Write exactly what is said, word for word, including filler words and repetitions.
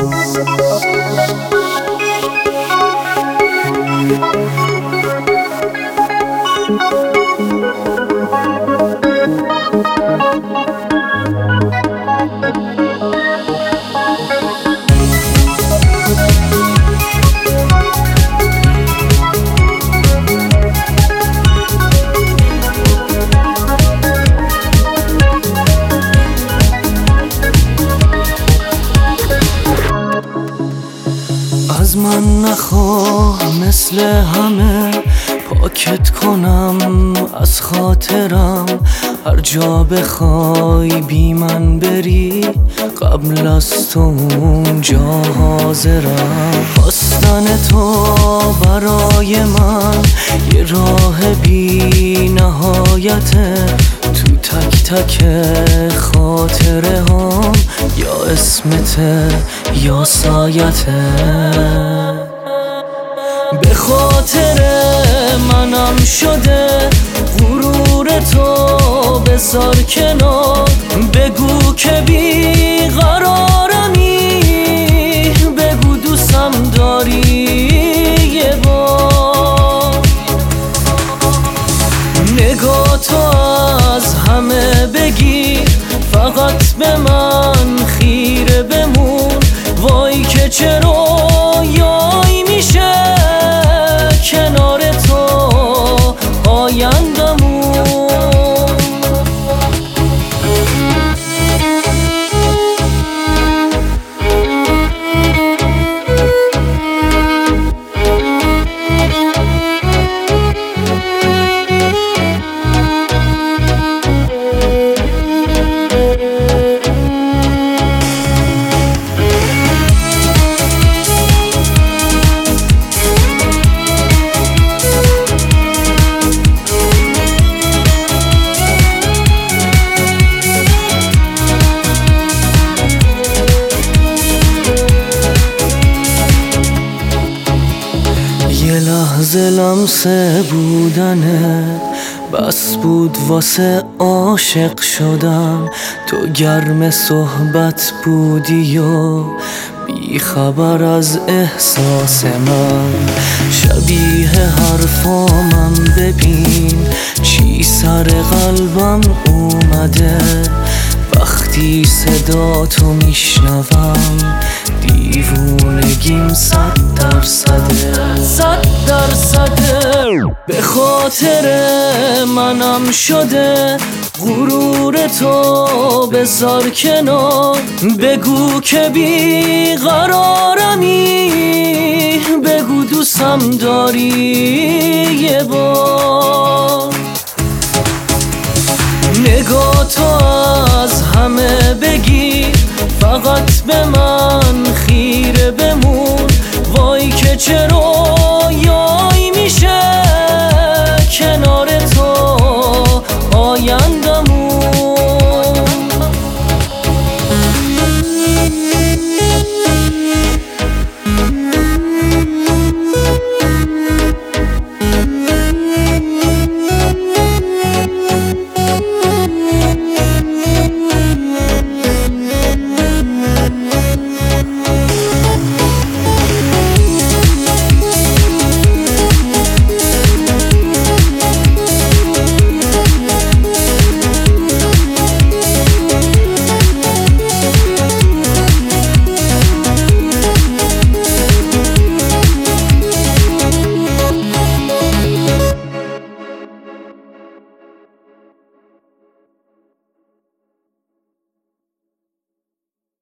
از من نخواه مثل همه پاکت کنم از خاطرم، هر جا بخوای بی من بری قبل از تو اونجا حاضرم. خواستن تو برای من یه راه بی نهایته، تو تک تک خاطره هم یا اسمته یا سایته. به خاطر منم شده غرور تو بذار کنار، بگو که بی قرارمی، بگو دوستم داری یه بار. نگاه تو از همه بگیر، فقط به من خیره بمون، وای که چرا یای میشه کنار تو آیندمون. یه لحظه لمسه بودنه بس بود واسه عاشق شدن، تو گرم صحبت بودی و بی خبر از احساس من. شبیه حرفامم ببین چی سر قلبم اومده، وقتی صدا تو میشنوم دیوونگیم صد درصده صد درصده. به خاطر منم شده غرور تو بذار کنار، بگو که بی قرارمی، بگو دوستم داری یه بار. نگاه تو از همه بگیر، فقط به من خیره بمون، وای که چرا